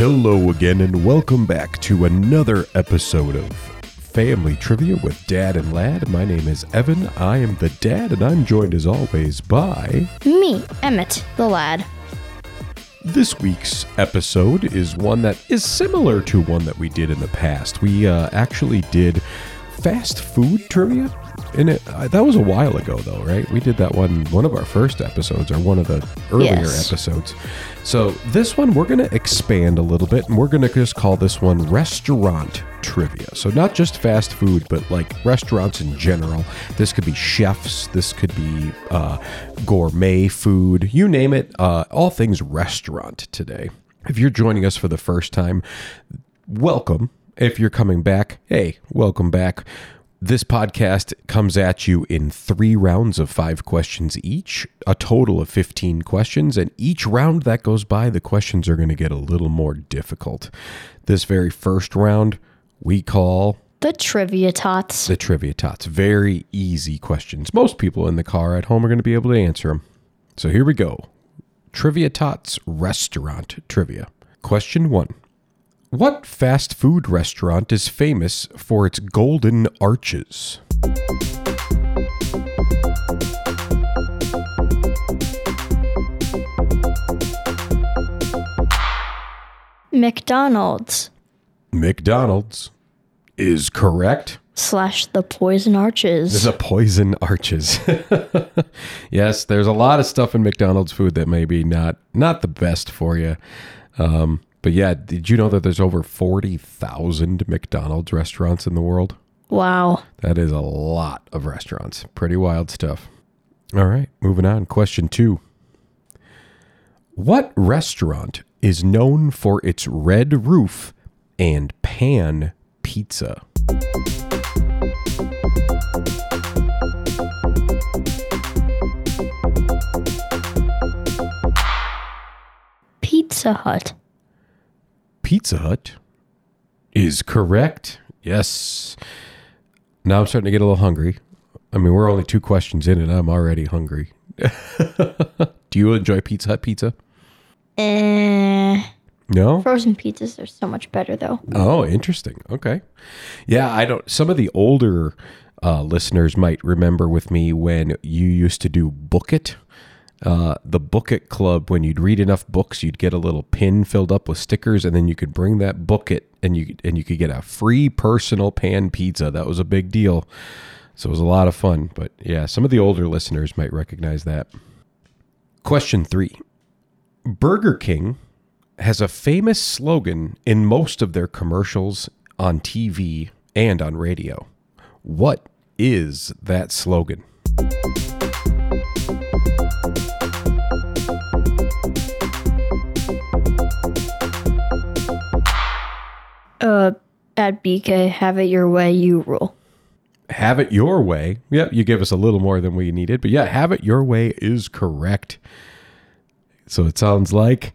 Hello again, and welcome back to another episode of Family Trivia with Dad and Lad. My name is Evan. I am the dad, and I'm joined as always by... me, Emmett, the lad. This week's episode is one that is similar to one that we did in the past. We actually did fast food trivia. And that was a while ago, though, right? We did that one of our first episodes, or one of the earlier episodes. So this one, we're going to expand a little bit, and we're going to just call this one restaurant trivia. So not just fast food, but like restaurants in general. This could be chefs. This could be gourmet food. You name it. All things restaurant today. If you're joining us for the first time, welcome. If you're coming back, hey, welcome back. This podcast comes at you in 3 rounds of 5 questions each, a total of 15 questions, and each round that goes by, the questions are going to get a little more difficult. This very first round, we call... The Trivia Tots. The Trivia Tots. Very easy questions. Most people in the car at home are going to be able to answer them. So here we go. Trivia Tots Restaurant Trivia. Question 1. What fast food restaurant is famous for its golden arches? McDonald's. McDonald's is correct. / the Poison Arches. The Poison Arches. Yes, there's a lot of stuff in McDonald's food that may be not the best for you. But yeah, did you know that there's over 40,000 McDonald's restaurants in the world? Wow. That is a lot of restaurants. Pretty wild stuff. All right, moving on. Question 2. What restaurant is known for its red roof and pan pizza? Pizza Hut. Pizza Hut is correct. Yes. Now I'm starting to get a little hungry. I mean, we're only 2 questions in and I'm already hungry. Do you enjoy Pizza Hut pizza? No? Frozen pizzas are so much better, though. Oh, interesting. Okay. Yeah, some of the older listeners might remember with me when you used to do Book It. The Book It Club, when you'd read enough books, you'd get a little pin filled up with stickers, and then you could bring that Book It, and you could get a free personal pan pizza. That was a big deal. So it was a lot of fun. But yeah, some of the older listeners might recognize that. Question 3. Burger King has a famous slogan in most of their commercials on TV and on radio. What is that slogan? At BK, have it your way, you rule. Have it your way. Yeah, you give us a little more than we needed, but yeah, have it your way is correct. So it sounds like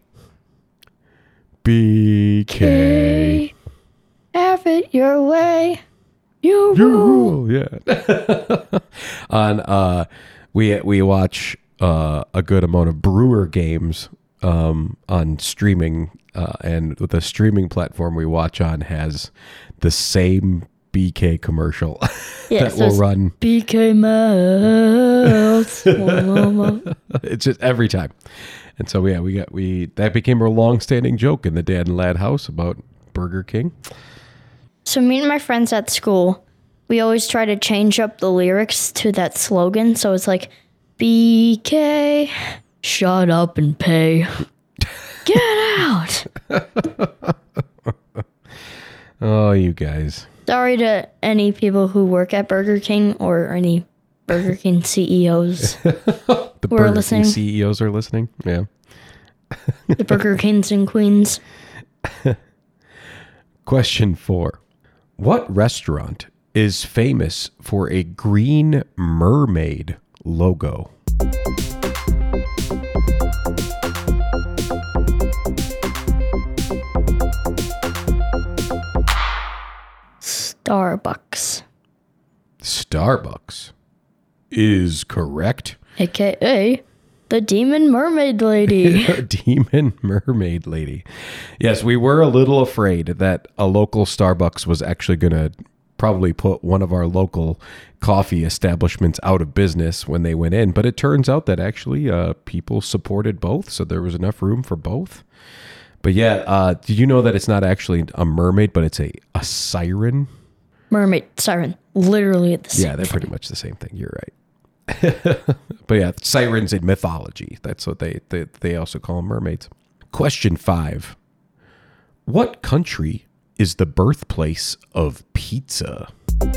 BK. Have it your way, you rule. Yeah. We watch a good amount of Brewer games on streaming. And the streaming platform we watch on has the same BK commercial that will run. BK melts. It's just every time. And so yeah, that became a long-standing joke in the Dad and Lad house about Burger King. So me and my friends at school, we always try to change up the lyrics to that slogan. So it's like, BK, shut up and pay. Get out! Oh, you guys. Sorry to any people who work at Burger King or any Burger King CEOs The Burger King CEOs are listening? Yeah. The Burger Kings and Queens. Question 4. What restaurant is famous for a green mermaid logo? Starbucks. Starbucks is correct. AKA The Demon Mermaid Lady. Demon Mermaid Lady. Yes, we were a little afraid that a local Starbucks was actually going to probably put one of our local coffee establishments out of business when they went in. But it turns out that actually people supported both. So there was enough room for both. But yeah, did you know that it's not actually a mermaid, but it's a siren? Mermaid, siren, literally the same. Yeah, they're pretty much the same thing. You're right. But yeah, sirens in mythology. That's what they also call them, mermaids. Question 5. What country is the birthplace of pizza?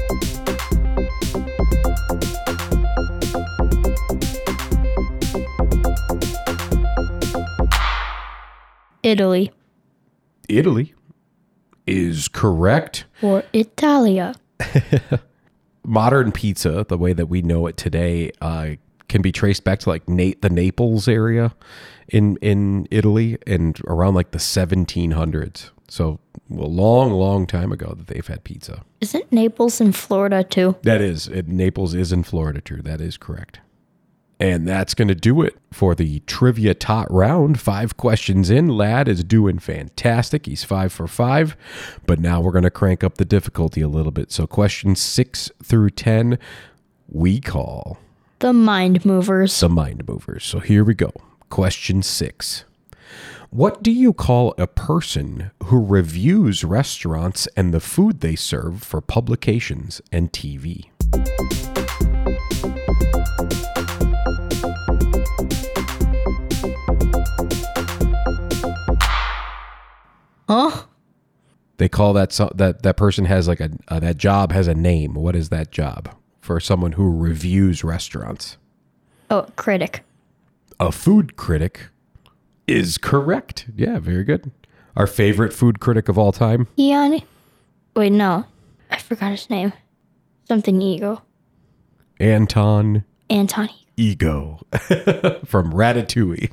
Italy. Italy is correct. Or Italia. Modern pizza, the way that we know it today, can be traced back to like the Naples area in Italy and around like the 1700s. So a long time ago that they've had pizza. Isn't Naples in Florida too? That is. Naples is in Florida too. That is correct. And that's going to do it for the Trivia Tot round. 5 questions in. Lad is doing fantastic. He's 5 for 5. But now we're going to crank up the difficulty a little bit. So questions 6 through 10, we call the Mind Movers. The Mind Movers. So here we go. Question 6. What do you call a person who reviews restaurants and the food they serve for publications and TV? Huh? They call that person has like that job has a name. What is that job for someone who reviews restaurants? Oh, critic. A food critic is correct. Yeah, very good. Our favorite food critic of all time? Wait, no. I forgot his name. Something Ego. Anton Ego. From Ratatouille.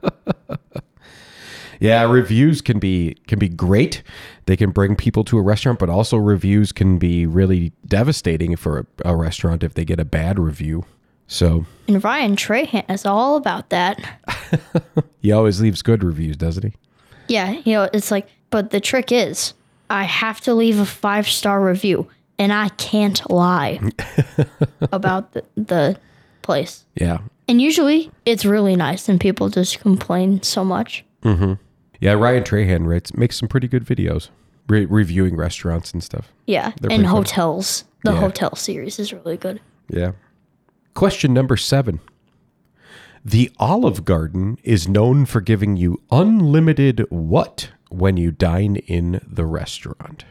Yeah, reviews can be great. They can bring people to a restaurant, but also reviews can be really devastating for a restaurant if they get a bad review. So, and Ryan Trahan is all about that. He always leaves good reviews, doesn't he? Yeah, it's like, but the trick is, I have to leave a 5-star review, and I can't lie about the place. Yeah. And usually, it's really nice, and people just complain so much. Mm-hmm. Yeah, Ryan Trahan makes some pretty good videos, reviewing restaurants and stuff. Yeah, and hotels. The hotel series is really good. Yeah. Question number 7. The Olive Garden is known for giving you unlimited what when you dine in the restaurant?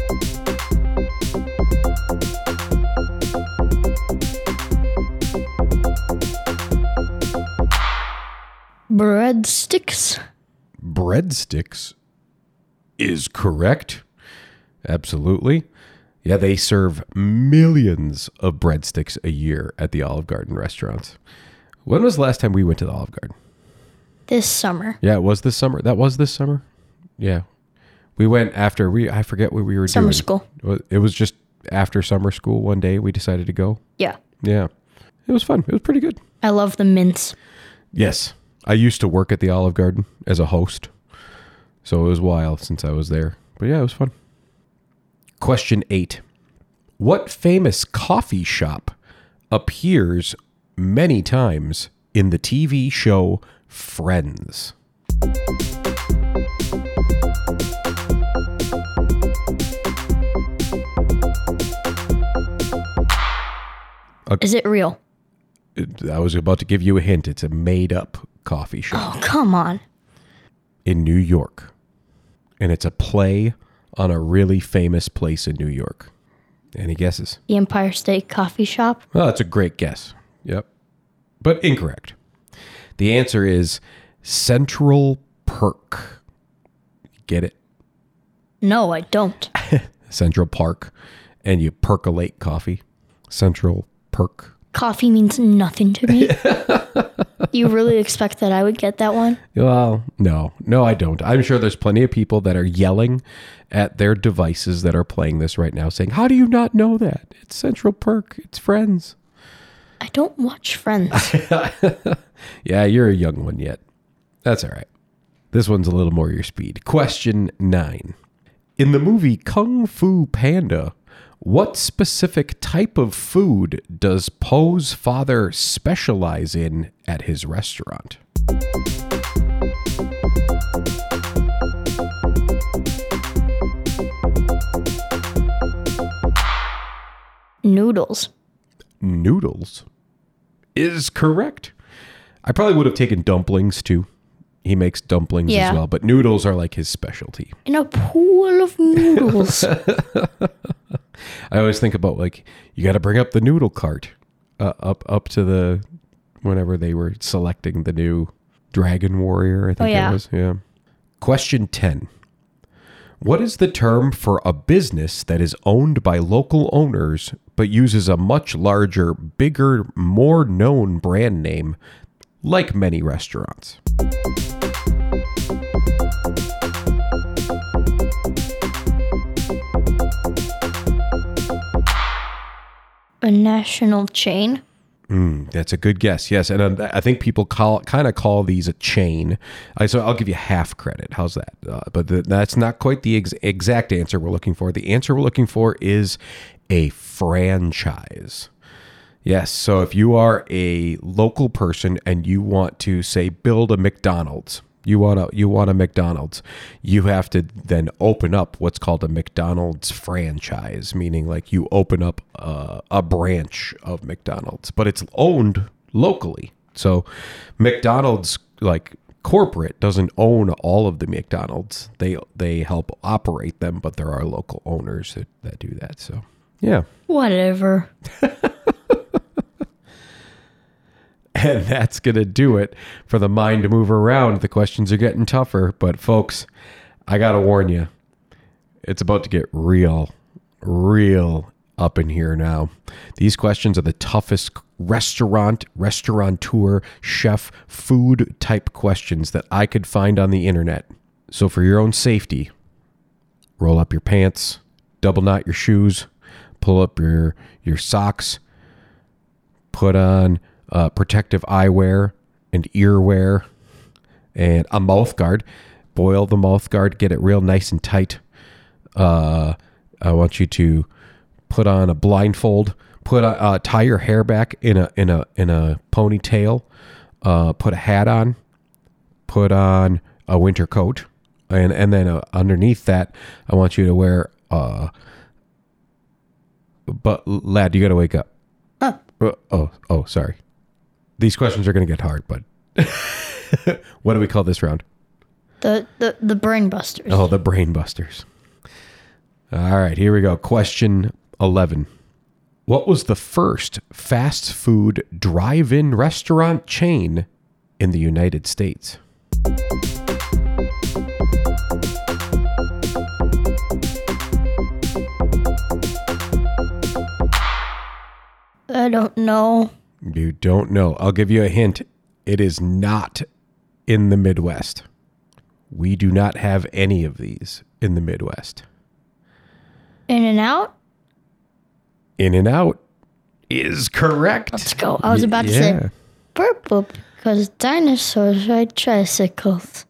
Breadsticks. Breadsticks is correct. Absolutely. Yeah, they serve millions of breadsticks a year at the Olive Garden restaurants. When was the last time we went to the Olive Garden? This summer. Yeah, it was this summer. That was this summer? Yeah. We went after I forget what we were doing. Summer school. It was just after summer school one day we decided to go. Yeah. Yeah. It was fun. It was pretty good. I love the mints. Yes. I used to work at the Olive Garden as a host. So it was a while since I was there. But yeah, it was fun. Question 8. What famous coffee shop appears many times in the TV show Friends? Is it real? I was about to give you a hint. It's a made-up coffee shop. Oh, come on. In New York. And it's a play on a really famous place in New York. Any guesses? The Empire State Coffee Shop? Well, that's a great guess. Yep. But incorrect. The answer is Central Perk. Get it? No, I don't. Central Park. And you percolate coffee. Central Perk. Coffee means nothing to me. You really expect that I would get that one? Well, no, I don't. I'm sure there's plenty of people that are yelling at their devices that are playing this right now saying, how do you not know that? It's Central Perk. It's Friends. I don't watch Friends. Yeah, you're a young one yet. That's all right. This one's a little more your speed. Question 9. In the movie Kung Fu Panda, what specific type of food does Po's father specialize in at his restaurant? Noodles. Noodles is correct. I probably would have taken dumplings too. He makes dumplings Yeah. as well, but noodles are like his specialty. In a pool of noodles. I always think about like you got to bring up the noodle cart up to the whenever they were selecting the new Dragon Warrior. I think yeah. it was. Yeah. Question 10. What is the term for a business that is owned by local owners but uses a much larger, bigger, more known brand name, like many restaurants? A national chain. That's a good guess. Yes, and I think people kind of call these a chain. So I'll give you half credit. How's that? But that's not quite the exact answer we're looking for. The answer we're looking for is a franchise. Yes. So if you are a local person and you want to say build a McDonald's, you want a McDonald's, you have to then open up what's called a McDonald's franchise, meaning like you open up a branch of McDonald's, but it's owned locally. So McDonald's, like corporate, doesn't own all of the McDonald's. They help operate them, but there are local owners that do that. So yeah. Whatever. And that's going to do it for the Mind Mover round. The questions are getting tougher, but folks, I got to warn you, it's about to get real up in here now. These questions are the toughest restaurateur, chef, food type questions that I could find on the internet. So for your own safety, roll up your pants, double knot your shoes, pull up your socks, put on protective eyewear and earwear and a mouth guard. Boil the mouth guard, get it real nice and tight. I want you to put on a blindfold, tie your hair back in a ponytail, put a hat on, put on a winter coat, and then underneath that, I want you to wear but lad, you got to wake up. Oh, sorry. These questions are going to get hard, but what do we call this round? The brain busters. Oh, the brain busters. All right, here we go. Question 11. What was the first fast food drive-in restaurant chain in the United States? I don't know. You don't know. I'll give you a hint. It is not in the Midwest. We do not have any of these in the Midwest. In-N-Out? In-N-Out is correct. Let's go. I was about to say purple because dinosaurs ride tricycles.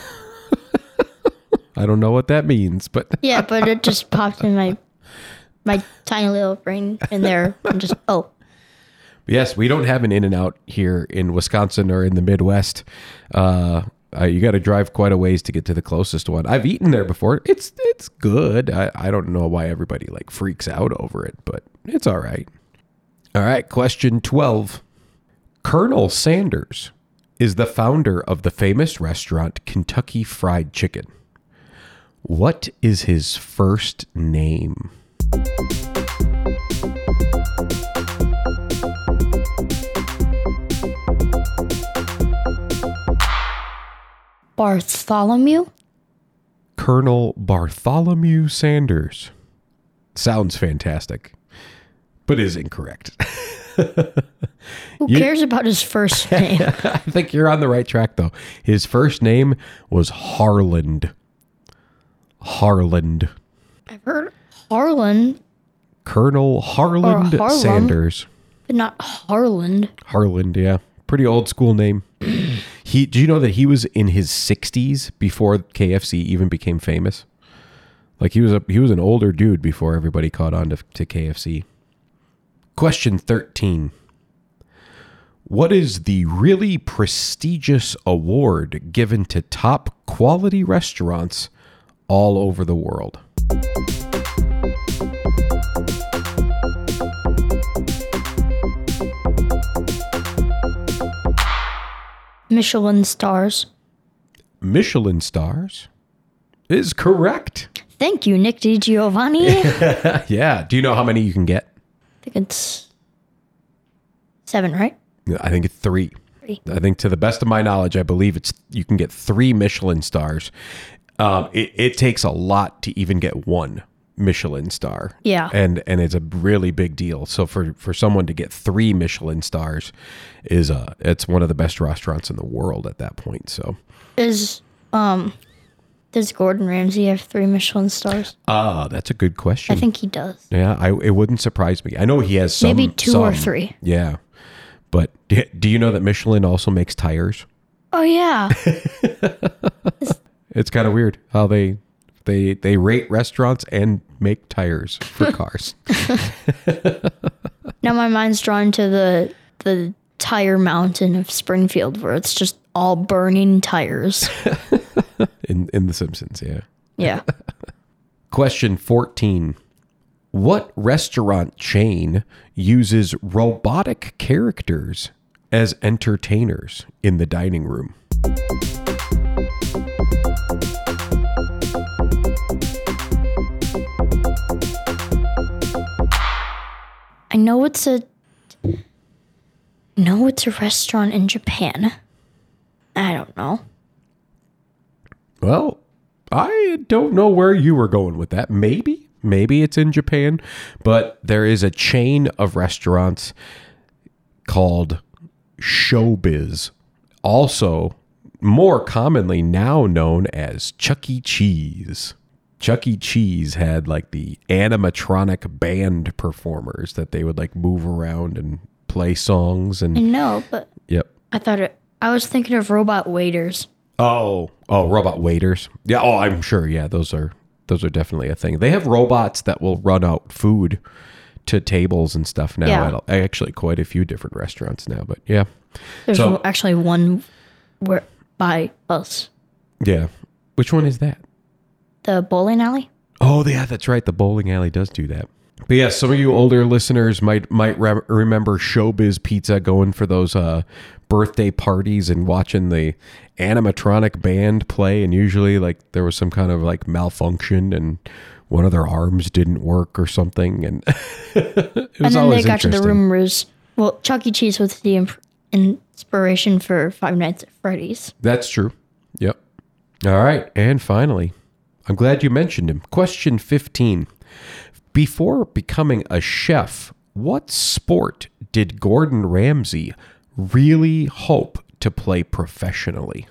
I don't know what that means, but Yeah, but it just popped in my tiny little brain in there. I'm just, yes, we don't have an In-N-Out here in Wisconsin or in the Midwest. You got to drive quite a ways to get to the closest one. I've eaten there before. It's good. I don't know why everybody like freaks out over it, but it's all right. All right, question 12. Colonel Sanders is the founder of the famous restaurant Kentucky Fried Chicken. What is his first name? Bartholomew? Colonel Bartholomew Sanders. Sounds fantastic, but is incorrect. Who cares about his first name? I think you're on the right track, though. His first name was Harland. Harland. I've heard Harlan. Colonel Harland Harlem. Sanders. But not Harland. Harland, yeah. Pretty old school name. Do you know that he was in his 60s before KFC even became famous? Like he was an older dude before everybody caught on to KFC. Question 13. What is the really prestigious award given to top quality restaurants all over the world? Michelin stars. Michelin stars is correct. Thank you, Nick DiGiovanni. Yeah. Do you know how many you can get? I think it's 7, right? I think it's 3. 3. I think to the best of my knowledge, I believe you can get 3 Michelin stars. It takes a lot to even get 1 Michelin star. Yeah. And it's a really big deal. So for someone to get 3 Michelin stars it's one of the best restaurants in the world at that point. So does Gordon Ramsay have 3 Michelin stars? That's a good question. I think he does. Yeah, it wouldn't surprise me. I know he has some. Maybe 2 or 3. Yeah. But do you know that Michelin also makes tires? Oh yeah. It's kind of weird how they rate restaurants and make tires for cars. Now my mind's drawn to the tire mountain of Springfield where it's just all burning tires. in The Simpsons, yeah. Yeah. Question 14. What restaurant chain uses robotic characters as entertainers in the dining room? I know it's a restaurant in Japan. I don't know. Well, I don't know where you were going with that. Maybe it's in Japan, but there is a chain of restaurants called Showbiz, also more commonly now known as Chuck E. Cheese. Chuck E. Cheese had like the animatronic band performers that they would like move around and play songs and I know, but yep. I was thinking of robot waiters. Oh, robot waiters. Yeah, I'm sure. Yeah, those are definitely a thing. They have robots that will run out food to tables and stuff now. Yeah. At actually quite a few different restaurants now, but yeah. There's actually one by us. Yeah. Which one is that? The bowling alley? Oh, yeah, that's right. The bowling alley does do that. But yeah, some of you older listeners might remember Showbiz Pizza going for those birthday parties and watching the animatronic band play. And usually like there was some kind of like malfunction and one of their arms didn't work or something. And it was and then always they got to the interesting. rumors. Well, Chuck E. Cheese was the inspiration for Five Nights at Freddy's. That's true. Yep. All right. And finally, I'm glad you mentioned him. Question 15. Before becoming a chef, what sport did Gordon Ramsay really hope to play professionally?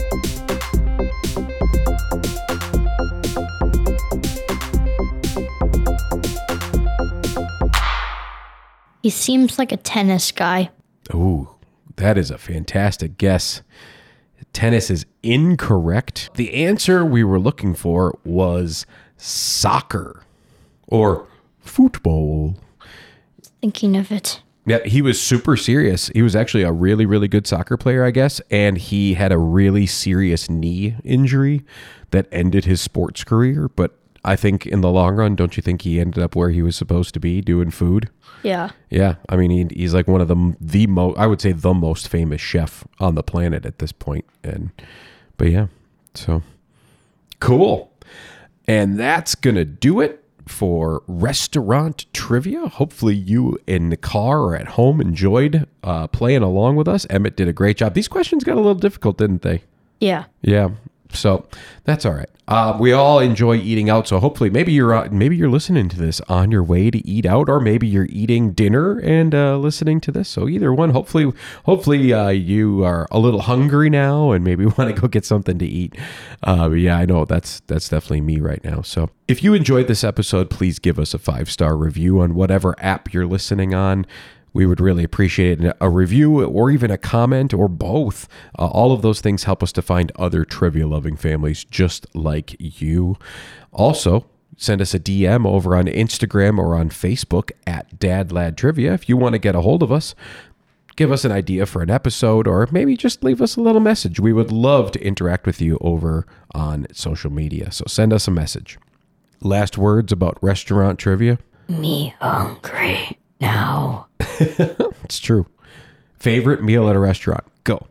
He seems like a tennis guy. Ooh, that is a fantastic guess. Tennis is incorrect. The answer we were looking for was soccer or football. Thinking of it. Yeah, he was super serious. He was actually a really, really good soccer player, I guess. And he had a really serious knee injury that ended his sports career. But I think in the long run, don't you think he ended up where he was supposed to be doing food? Yeah. Yeah. I mean, he's like one of the most, I would say the most famous chef on the planet at this point. But yeah, so cool. And that's going to do it for restaurant trivia. Hopefully you in the car or at home enjoyed playing along with us. Emmett did a great job. These questions got a little difficult, didn't they? Yeah. Yeah. So that's all right. We all enjoy eating out. So hopefully maybe you're listening to this on your way to eat out, or maybe you're eating dinner and listening to this. So either one, hopefully you are a little hungry now and maybe want to go get something to eat. Yeah, I know that's definitely me right now. So if you enjoyed this episode, please give us a 5-star review on whatever app you're listening on. We would really appreciate a review or even a comment or both. All of those things help us to find other trivia-loving families just like you. Also, send us a DM over on Instagram or on Facebook at DadLadTrivia if you want to get a hold of us. Give us an idea for an episode, or maybe just leave us a little message. We would love to interact with you over on social media, so send us a message. Last words about restaurant trivia? Me hungry now. It's true. Favorite meal at a restaurant? Go.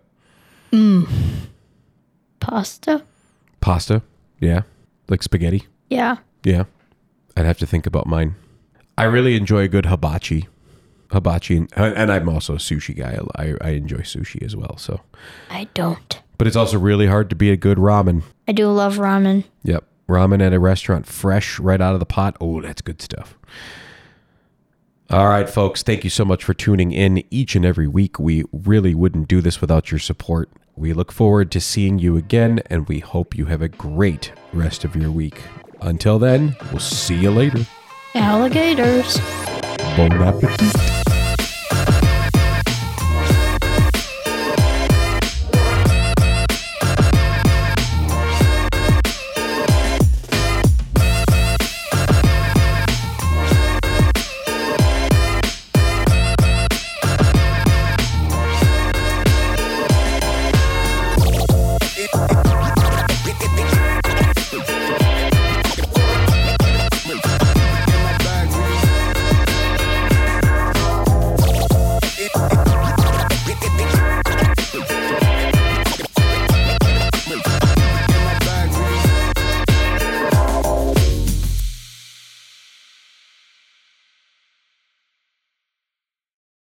Pasta? Pasta? Yeah. Like spaghetti? Yeah. Yeah. I'd have to think about mine. I really enjoy a good hibachi. And I'm also a sushi guy. I enjoy sushi as well. So, I don't. but it's also really hard to be a good ramen. I do love ramen. Yep. Ramen at a restaurant, fresh right out of the pot. Oh, that's good stuff. All right, folks. Thank you so much for tuning in each and every week. We really wouldn't do this without your support. We look forward to seeing you again, and we hope you have a great rest of your week. Until then, we'll see you later. Alligators. Bon appetit.